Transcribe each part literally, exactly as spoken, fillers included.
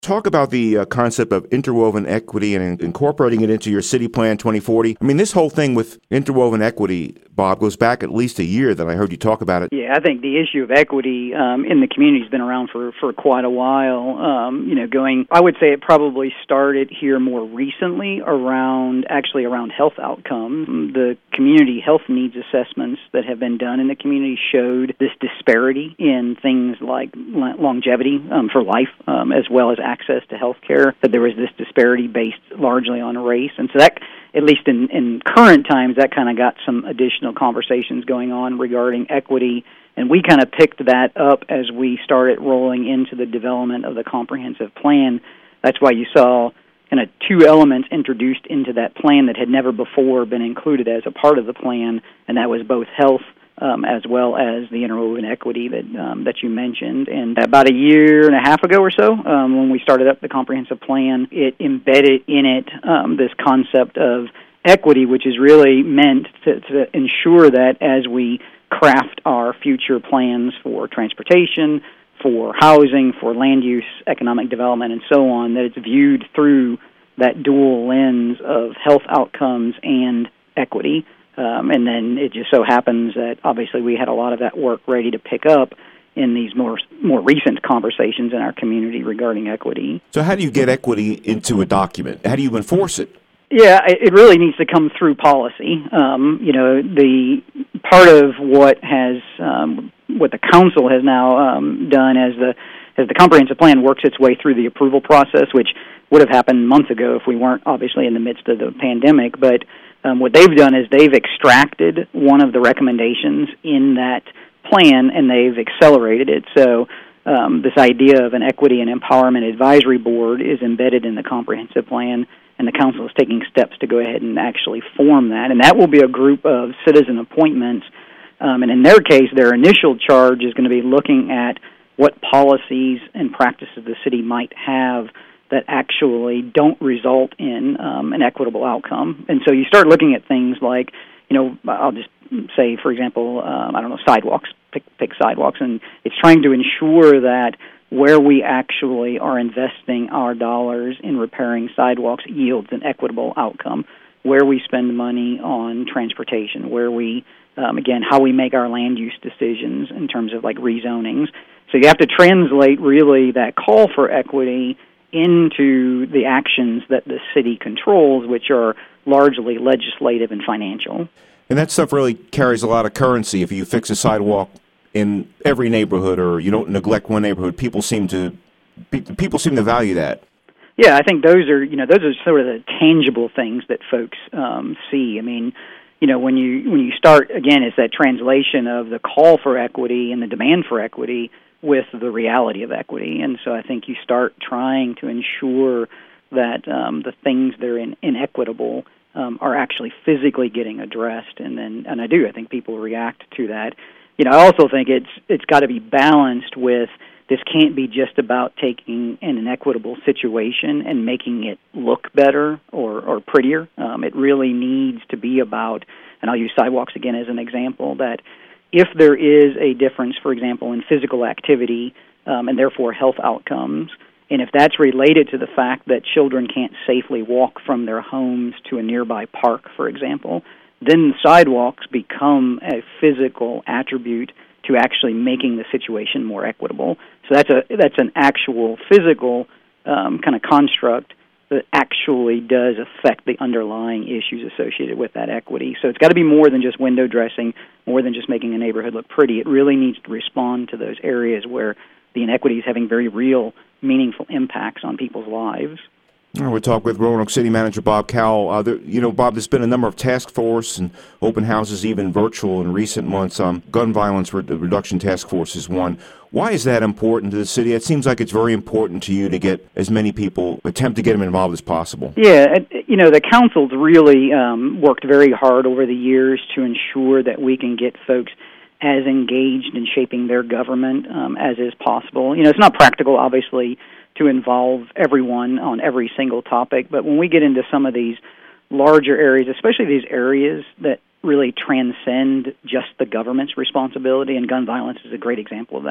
Talk about the uh, concept of interwoven equity and in- incorporating it into your City Plan twenty forty. I mean, this whole thing with interwoven equity, Bob, goes back at least a year that I heard you talk about it. Yeah, I think the issue of equity um, in the community has been around for, for quite a while. Um, you know, going, I would say it probably started here more recently around, actually around health outcomes. The community health needs assessments that have been done in the community showed this disparity in things like longevity um, for life, um, as well as access to health care, that there was this disparity based largely on race. And so that, at least in, in current times, that kind of got some additional conversations going on regarding equity. And we kind of picked that up as we started rolling into the development of the comprehensive plan. That's why you saw kind of two elements introduced into that plan that had never before been included as a part of the plan, and that was both health Um, as well as the interwoven equity that um, that you mentioned. And about a year and a half ago or so, um, when we started up the comprehensive plan, it embedded in it um, this concept of equity, which is really meant to, to ensure that as we craft our future plans for transportation, for housing, for land use, economic development, and so on, that it's viewed through that dual lens of health outcomes and equity. Um, and then it just so happens that obviously we had a lot of that work ready to pick up in these more more recent conversations in our community regarding equity. So how do you get equity into a document? How do you enforce it? Yeah, it really needs to come through policy. Um, you know, the part of what has um, what the council has now um, done as the as the comprehensive plan works its way through the approval process, which would have happened months ago if we weren't obviously in the midst of the pandemic, but Um, what they've done is they've extracted one of the recommendations in that plan, and they've accelerated it. So um, this idea of an Equity and Empowerment Advisory Board is embedded in the comprehensive plan, and the council is taking steps to go ahead and actually form that. And that will be a group of citizen appointments. Um, and in their case, their initial charge is going to be looking at what policies and practices the city might have that actually don't result in um, an equitable outcome. And so you start looking at things like, you know, I'll just say, for example, um, I don't know, sidewalks, pick, pick sidewalks, and it's trying to ensure that where we actually are investing our dollars in repairing sidewalks yields an equitable outcome, where we spend money on transportation, where we, um, again, how we make our land use decisions in terms of like rezonings. So you have to translate really that call for equity into the actions that the city controls, which are largely legislative and financial. And that stuff really carries a lot of currency. If you fix a sidewalk in every neighborhood, or you don't neglect one neighborhood, people seem to people seem to value that. Yeah, I think those are you know those are sort of the tangible things that folks um, see. I mean, you know, when you when you start again, it's that translation of the call for equity and the demand for equity with the reality of equity. And so I think you start trying to ensure that um, the things that are in, inequitable um, are actually physically getting addressed. And then, and I do, I think people react to that. You know, I also think it's it's got to be balanced with, this can't be just about taking an inequitable situation and making it look better or, or prettier. Um, it really needs to be about, and I'll use sidewalks again as an example, that if there is a difference, for example, in physical activity um, and therefore health outcomes, and if that's related to the fact that children can't safely walk from their homes to a nearby park, for example, then sidewalks become a physical attribute to actually making the situation more equitable. So that's a that's an actual physical um, kind of construct that actually does affect the underlying issues associated with that equity. So it's got to be more than just window dressing, more than just making a neighborhood look pretty. It really needs to respond to those areas where the inequity is having very real, meaningful impacts on people's lives. We'll talk with Roanoke City Manager Bob Cowell. Uh, there, you know, Bob, there's been a number of task force and open houses, even virtual, in recent months. Um, gun violence re- reduction task force is one. Why is that important to the city? It seems like it's very important to you to get as many people, attempt to get them involved as possible. Yeah, you know, the council's really um, worked very hard over the years to ensure that we can get folks as engaged in shaping their government um, as is possible. You know, it's not practical, obviously, to involve everyone on every single topic, but when we get into some of these larger areas, especially these areas that really transcend just the government's responsibility, and gun violence is a great example of that,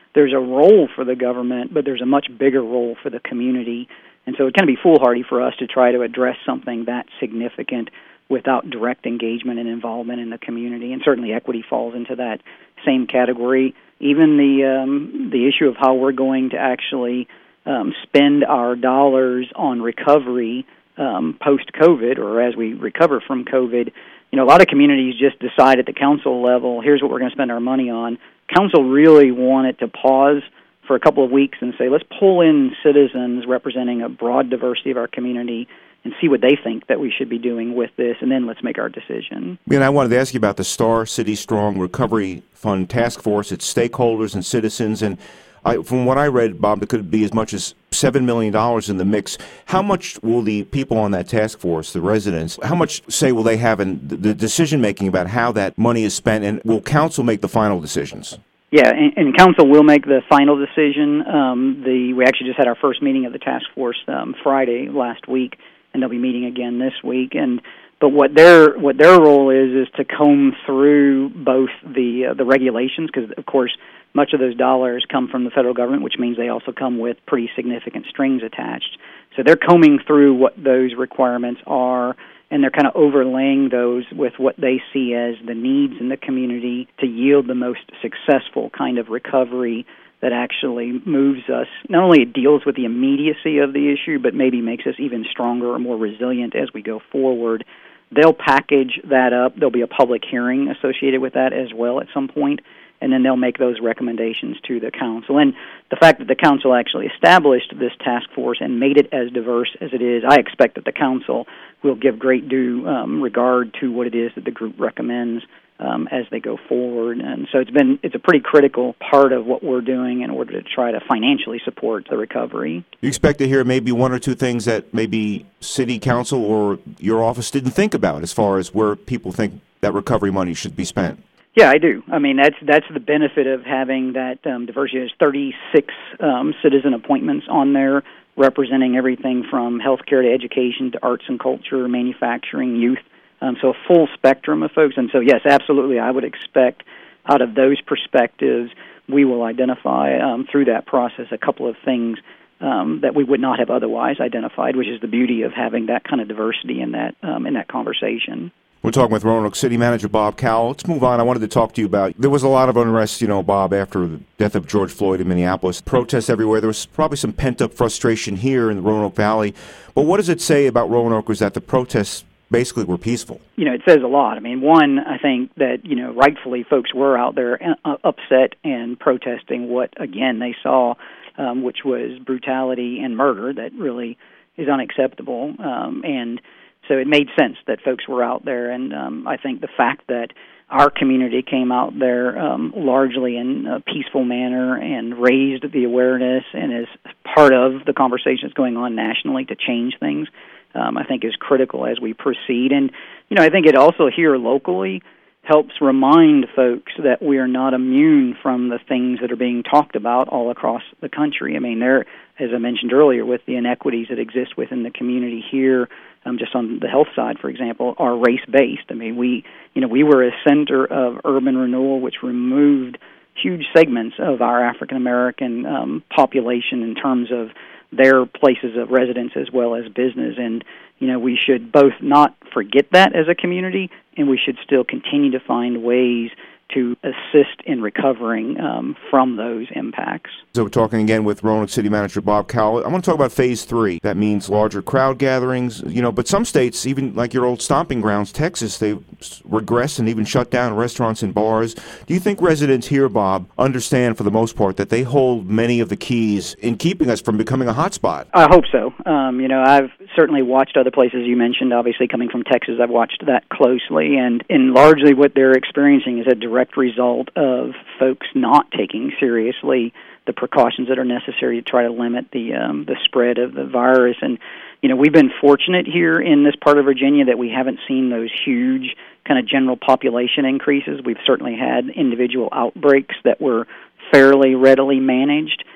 there's a role for the government, but there's a much bigger role for the community. And so it can be foolhardy for us to try to address something that significant without direct engagement and involvement in the community. And certainly equity falls into that same category. Even the um, the issue of how we're going to actually um, spend our dollars on recovery um, post-COVID, or as we recover from COVID. You know, a lot of communities just decide at the council level, here's what we're going to spend our money on. Council really wanted to pause for a couple of weeks and say, let's pull in citizens representing a broad diversity of our community and see what they think that we should be doing with this, and then let's make our decision. And I wanted to ask you about the Star City Strong Recovery Fund Task Force. It's stakeholders and citizens, and I, from what I read, Bob, it could be as much as seven million dollars in the mix. How much will the people on that task force, the residents, how much say will they have in the decision-making about how that money is spent, and will council make the final decisions? Yeah, and, and council will make the final decision. Um, the we actually just had our first meeting of the task force um, Friday last week, and they'll be meeting again this week. And but what their what their role is is to comb through both the uh, the regulations, because of course much of those dollars come from the federal government, which means they also come with pretty significant strings attached. So they're combing through what those requirements are, and they're kind of overlaying those with what they see as the needs in the community to yield the most successful kind of recovery that actually moves us. Not only it deals with the immediacy of the issue, but maybe makes us even stronger or more resilient as we go forward. They'll package that up. There'll be a public hearing associated with that as well at some point, and then they'll make those recommendations to the council. And the fact that the council actually established this task force and made it as diverse as it is, I expect that the council will give great due um, regard to what it is that the group recommends um, as they go forward. And so it's been it's a pretty critical part of what we're doing in order to try to financially support the recovery. You expect to hear maybe one or two things that maybe city council or your office didn't think about as far as where people think that recovery money should be spent? Yeah, I do. I mean, that's that's the benefit of having that um, diversity. There's thirty-six um, citizen appointments on there, representing everything from healthcare to education to arts and culture, manufacturing, youth. Um, so a full spectrum of folks. And so, yes, absolutely, I would expect out of those perspectives, we will identify um, through that process a couple of things um, that we would not have otherwise identified, which is the beauty of having that kind of diversity in that um, in that conversation. We're talking with Roanoke City Manager Bob Cowell. Let's move on. I wanted to talk to you about, there was a lot of unrest, you know, Bob, after the death of George Floyd in Minneapolis. Protests everywhere. There was probably some pent-up frustration here in the Roanoke Valley. But what does it say about Roanokeers that the protests basically were peaceful? You know, it says a lot. I mean, one, I think that, you know, rightfully folks were out there uh, upset and protesting what, again, they saw, um, which was brutality and murder that really is unacceptable. Um, and So it made sense that folks were out there, and um, I think the fact that our community came out there um, largely in a peaceful manner and raised the awareness and is part of the conversation that's going on nationally to change things, um, I think is critical as we proceed. And, you know, I think it also here locally helps remind folks that we are not immune from the things that are being talked about all across the country. I mean, there, as I mentioned earlier, with the inequities that exist within the community here, um, just on the health side, for example, are race-based. I mean, we, you know, we were a center of urban renewal, which removed huge segments of our African American um, population in terms of their places of residence as well as business. And, you know, we should both not forget that as a community, and we should still continue to find ways to assist in recovering um, from those impacts. So we're talking again with Roanoke City Manager Bob Cowell. I want to talk about phase three. That means larger crowd gatherings, you know, but some states, even like your old stomping grounds, Texas, they've regressed and even shut down restaurants and bars. Do you think residents here, Bob, understand for the most part that they hold many of the keys in keeping us from becoming a hotspot? I hope so. Um, you know, I've certainly watched other places you mentioned. Obviously, coming from Texas, I've watched that closely, and, and largely what they're experiencing is a direct result of folks not taking seriously the precautions that are necessary to try to limit the um, the spread of the virus. And, you know, we've been fortunate here in this part of Virginia that we haven't seen those huge kind of general population increases. We've certainly had individual outbreaks that were fairly readily managed.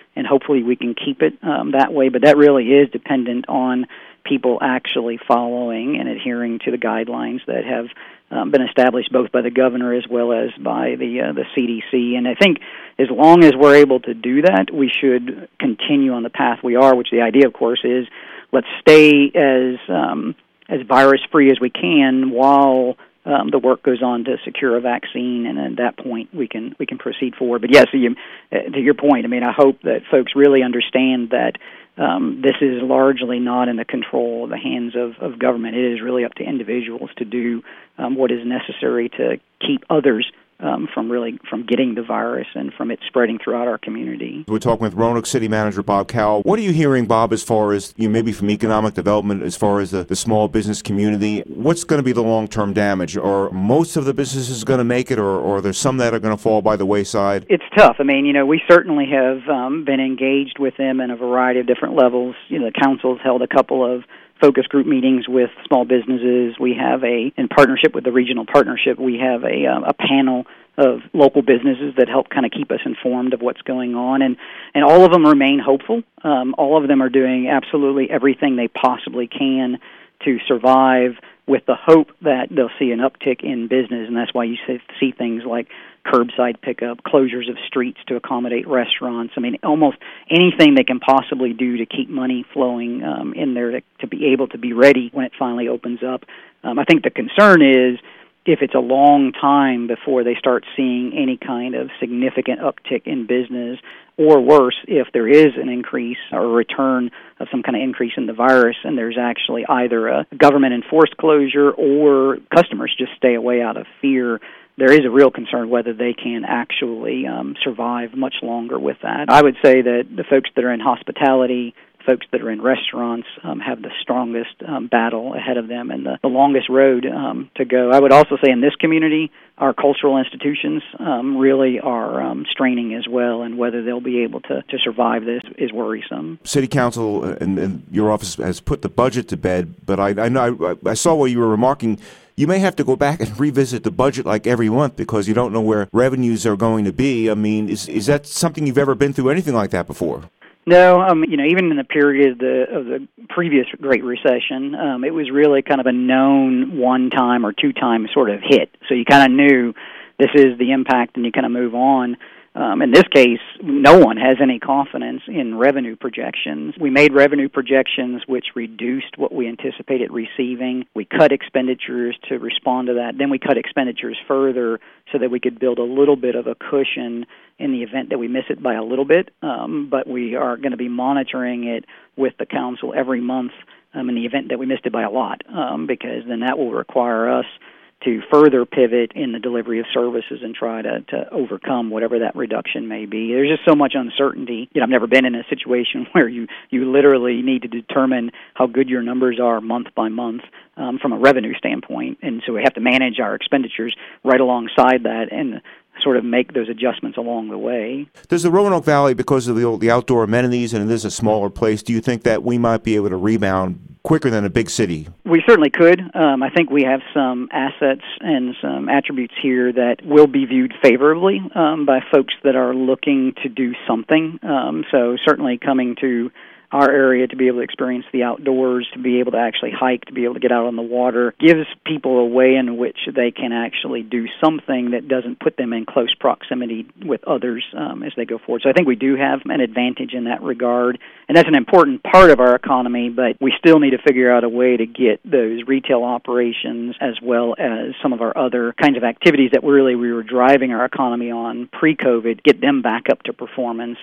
and hopefully we can keep it um, that way. But that really is dependent on people actually following and adhering to the guidelines that have um, been established both by the governor as well as by the uh, the C D C. And I think as long as we're able to do that, we should continue on the path we are, which the idea, of course, is let's stay as um, as virus-free as we can while um, the work goes on to secure a vaccine, and at that point we can we can proceed forward. But yes, you, uh, to your point, I mean, I hope that folks really understand that um, this is largely not in the control of the hands of, of government. It is really up to individuals to do um, what is necessary to keep others Um, from really from getting the virus and from it spreading throughout our community. We're talking with Roanoke City Manager Bob Cowell. What are you hearing, Bob, as far as, you know, maybe from economic development, as far as the, the small business community? What's going to be the long-term damage? Are most of the businesses going to make it, or, or are there some that are going to fall by the wayside? It's tough. I mean, you know, we certainly have um, been engaged with them in a variety of different levels. You know, the council's held a couple of focus group meetings with small businesses. We have a, in partnership with the regional partnership, we have a, um, a panel of local businesses that help kind of keep us informed of what's going on, and, and all of them remain hopeful. Um, all of them are doing absolutely everything they possibly can to survive, with the hope that they'll see an uptick in business, and that's why you see things like curbside pickup, closures of streets to accommodate restaurants. I mean, almost anything they can possibly do to keep money flowing um, in there to, to be able to be ready when it finally opens up. Um, I think the concern is if it's a long time before they start seeing any kind of significant uptick in business, or worse, if there is an increase or a return of some kind of increase in the virus and there's actually either a government-enforced closure or customers just stay away out of fear, there is a real concern whether they can actually um, survive much longer with that. I would say that the folks that are in hospitality, folks that are in restaurants um, have the strongest um, battle ahead of them and the, the longest road um, to go. I would also say in this community, our cultural institutions um, really are um, straining as well, and whether they'll be able to, to survive this is worrisome. City Council and, and your office has put the budget to bed, but I, I know I, I saw what you were remarking. You may have to go back and revisit the budget like every month because you don't know where revenues are going to be. I mean, is is that something you've ever been through anything like that before? No, um, you know, even in the period of the, of the previous Great Recession, um, it was really kind of a known one-time or two-time sort of hit. So you kind of knew this is the impact, and you kind of move on. Um, in this case, no one has any confidence in revenue projections. We made revenue projections which reduced what we anticipated receiving. We cut expenditures to respond to that. Then we cut expenditures further so that we could build a little bit of a cushion in the event that we miss it by a little bit. Um, but we are going to be monitoring it with the council every month um, in the event that we missed it by a lot, um, because then that will require us to further pivot in the delivery of services and try to, to overcome whatever that reduction may be. There's just so much uncertainty. You know, I've never been in a situation where you, you literally need to determine how good your numbers are month by month um, from a revenue standpoint, and so we have to manage our expenditures right alongside that and sort of make those adjustments along the way. Does the Roanoke Valley, because of the, the outdoor amenities and it is a smaller place, do you think that we might be able to rebound quicker than a big city? We certainly could. Um, I think we have some assets and some attributes here that will be viewed favorably um, by folks that are looking to do something. Um, so certainly coming to our area to be able to experience the outdoors, to be able to actually hike, to be able to get out on the water, gives people a way in which they can actually do something that doesn't put them in close proximity with others um, as they go forward. So I think we do have an advantage in that regard, and that's an important part of our economy, but we still need to figure out a way to get those retail operations as well as some of our other kinds of activities that really we were driving our economy on pre-COVID, get them back up to performance